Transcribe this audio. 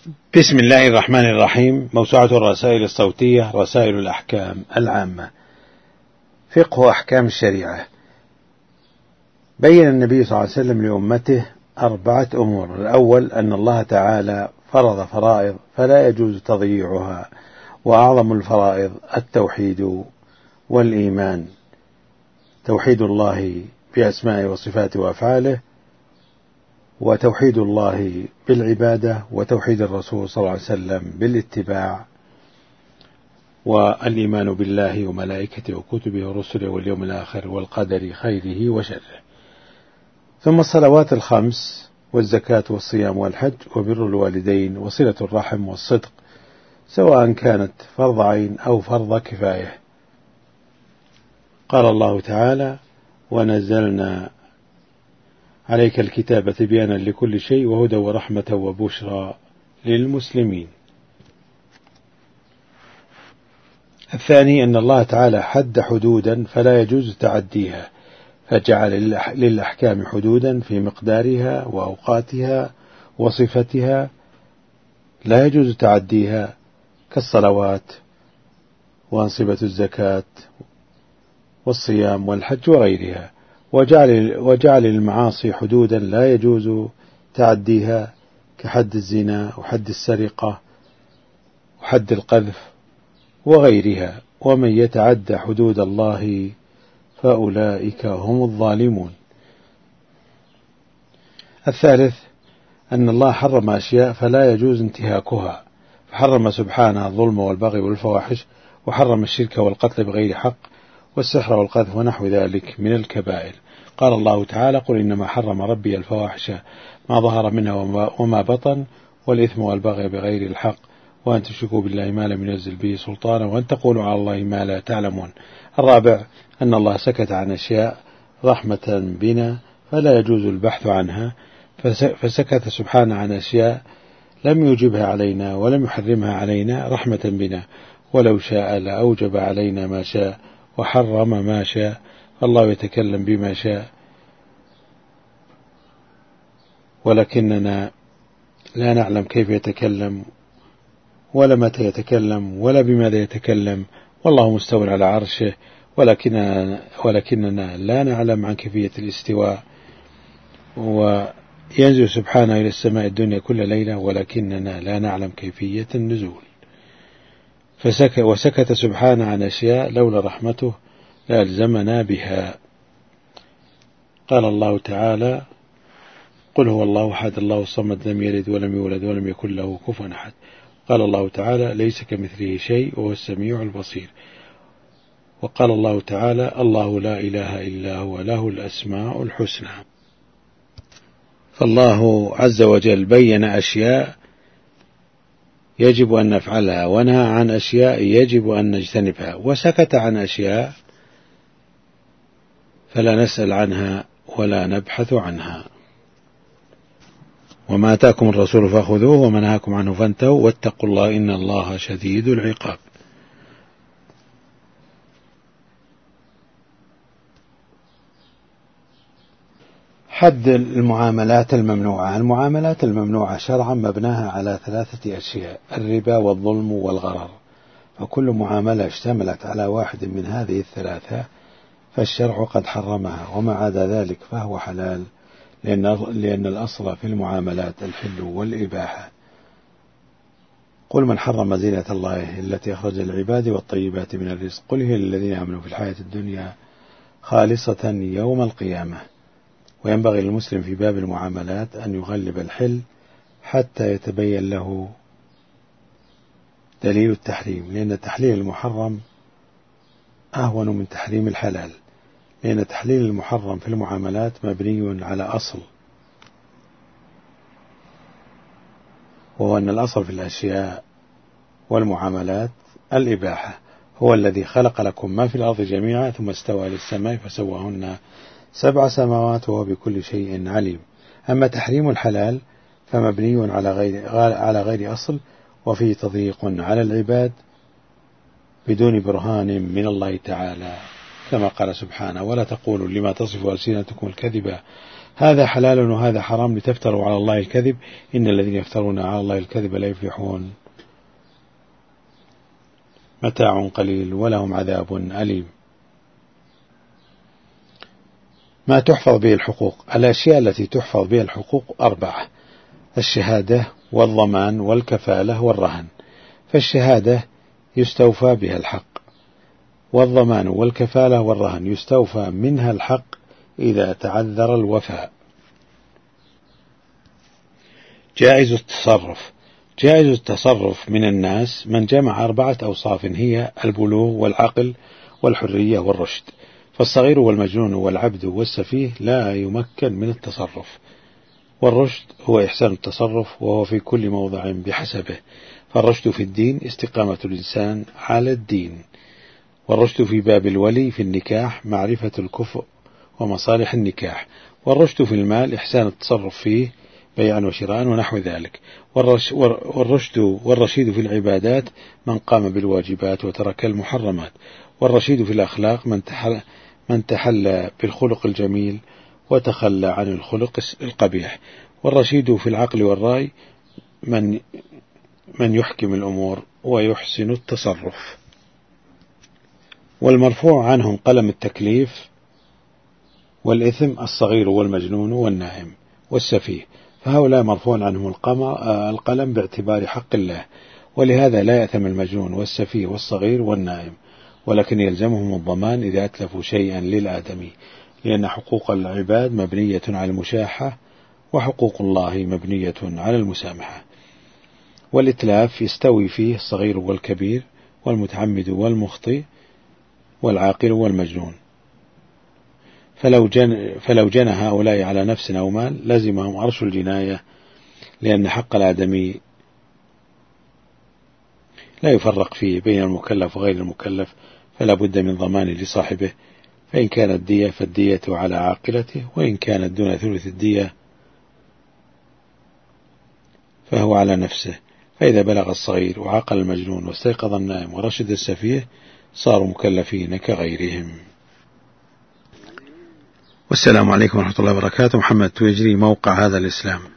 بسم الله الرحمن الرحيم. موسوعة الرسائل الصوتية رسائل الأحكام العامة. فقه أحكام الشريعة. بين النبي صلى الله عليه وسلم لأمته 4 أمور. الأول أن الله تعالى فرض فرائض فلا يجوز تضييعها، وأعظم الفرائض التوحيد والإيمان، توحيد الله بأسمائه وصفاته وأفعاله، وتوحيد الله بالعبادة، وتوحيد الرسول صلى الله عليه وسلم بالاتباع، والإيمان بالله وملائكته وكتبه ورسله واليوم الآخر والقدر خيره وشره. ثم الصلوات ال5 والزكاة والصيام والحج وبر الوالدين وصلة الرحم والصدق، سواء كانت فرض عين أو فرض كفاية. قال الله تعالى: ونزلنا عليك الكتاب تبيانا لكل شيء وهدى ورحمة وبشرى للمسلمين. الثاني أن الله تعالى حد حدودا فلا يجوز تعديها، فجعل للأحكام حدودا في مقدارها وأوقاتها وصفتها لا يجوز تعديها، كالصلوات وأنصبة الزكاة والصيام والحج وغيرها. وجعل المعاصي حدودا لا يجوز تعديها، كحد الزنا وحد السرقة وحد القذف وغيرها. ومن يتعد حدود الله فأولئك هم الظالمون. الثالث أن الله حرم أشياء فلا يجوز انتهاكها، فحرم سبحانه الظلم والبغي والفواحش، وحرم الشرك والقتل بغير حق والسحر والقذف ونحو ذلك من الكبائر. قال الله تعالى: قل إنما حرم ربي الفواحش ما ظهر منها وما بطن والإثم والبغي بغير الحق وأن تشركوا بالله ما لم ينزل به سلطانا وأن تقولوا على الله ما لا تعلمون. الرابع أن الله سكت عن أشياء رحمة بنا فلا يجوز البحث عنها، فسكت سبحانه عن أشياء لم يوجبها علينا ولم يحرمها علينا رحمة بنا، ولو شاء لأوجب علينا ما شاء وحرم ما شاء، الله يتكلم بما شاء، ولكننا لا نعلم كيف يتكلم ولا متى يتكلم ولا بماذا يتكلم، والله مستوى على عرشه، ولكننا لا نعلم عن كيفية الاستواء. وينزل سبحانه إلى السماء الدنيا كل ليلة ولكننا لا نعلم كيفية النزول. وسكت سبحانه عن أشياء لولا رحمته لألزمنا بها. قال الله تعالى: قل هو الله أحد الله الصمد لم يلد ولم يولد ولم يكن له كفوا أحد. قال الله تعالى: ليس كمثله شيء وهو السميع البصير. وقال الله تعالى: الله لا إله إلا هو له الأسماء الحسنى. فالله عز وجل بين أشياء يجب أن نفعلها ونهى عن أشياء يجب أن نجتنبها، وسكت عن أشياء فلا نسأل عنها ولا نبحث عنها. وما آتاكم الرسول فخذوه وما نهاكم عنه فانتهوا واتقوا الله إن الله شديد العقاب. حد المعاملات الممنوعة. المعاملات الممنوعة شرعا مبناها على 3 أشياء: الربا والظلم والغرر، فكل معاملة اشتملت على واحد من هذه ال3 فالشرع قد حرمها، وما عدا ذلك فهو حلال، لأن الأصل في المعاملات الحل والإباحة. قل من حرم زينة الله التي أخرج للعباد والطيبات من الرزق قل هي للذين آمنوا في الحياة الدنيا خالصة يوم القيامة. وينبغي للمسلم في باب المعاملات أن يغلب الحل حتى يتبين له دليل التحريم، لأن تحليل المحرم أهون من تحريم الحلال، لأن تحليل المحرم في المعاملات مبني على أصل، وهو أن الأصل في الأشياء والمعاملات الإباحة. هو الذي خلق لكم ما في الأرض جميعا ثم استوى للسماء فسواهن 7 سماوات وهو بكل شيء عليم. أما تحريم الحلال فمبني على غير أصل، وفيه تضييق على العباد بدون برهان من الله تعالى، كما قال سبحانه: ولا تقولوا لما تصف ألسنتكم الكذب هذا حلال وهذا حرام لتفتروا على الله الكذب إن الذين يفترون على الله الكذب لا يفلحون. متاع قليل ولهم عذاب أليم. ما تحفظ به الحقوق. الأشياء التي تحفظ بها الحقوق 4: الشهادة والضمان والكفالة والرهن. فالشهادة يستوفى بها الحق، والضمان والكفالة والرهن يستوفى منها الحق إذا تعذر الوفاء. جائز التصرف. جائز التصرف من الناس من جمع 4 أوصاف هي البلوغ والعقل والحرية والرشد. فالصغير والمجنون والعبد والسفيه لا يمكن من التصرف. والرشد هو إحسان التصرف وهو في كل موضع بحسبه. فالرشد في الدين استقامة الإنسان على الدين. والرشد في باب الولي في النكاح معرفة الكفء ومصالح النكاح. والرشد في المال إحسان التصرف فيه بيعا وشراء ونحو ذلك. والرشيد في العبادات من قام بالواجبات وترك المحرمات. والرشيد في الأخلاق من تحلى بالخلق الجميل وتخلى عن الخلق القبيح. والرشيد في العقل والرأي من يحكم الأمور ويحسن التصرف. والمرفوع عنهم قلم التكليف والإثم الصغير والمجنون والنائم والسفيه. فهؤلاء مرفوع عنهم القلم باعتبار حق الله، ولهذا لا يأثم المجنون والسفيه والصغير والنائم، ولكن يلزمهم الضمان إذا أتلفوا شيئا للآدمي، لأن حقوق العباد مبنية على المشاحة وحقوق الله مبنية على المسامحة. والإتلاف يستوي فيه الصغير والكبير والمتعمد والمخطئ والعاقل والمجنون. فلو جنى هؤلاء على نفس أو مال لزمهم عرش الجناية، لأن حق الآدمي لا يفرق فيه بين المكلف وغير المكلف، فلا بد من ضمان لصاحبه. فإن كانت دية فالدية على عاقلته، وإن كانت دون ثلث الدية فهو على نفسه. فإذا بلغ الصغير وعقل المجنون واستيقظ النائم ورشد السفيه صاروا مكلفين كغيرهم. والسلام عليكم ورحمة الله وبركاته. محمد تويجري، موقع هذا الإسلام.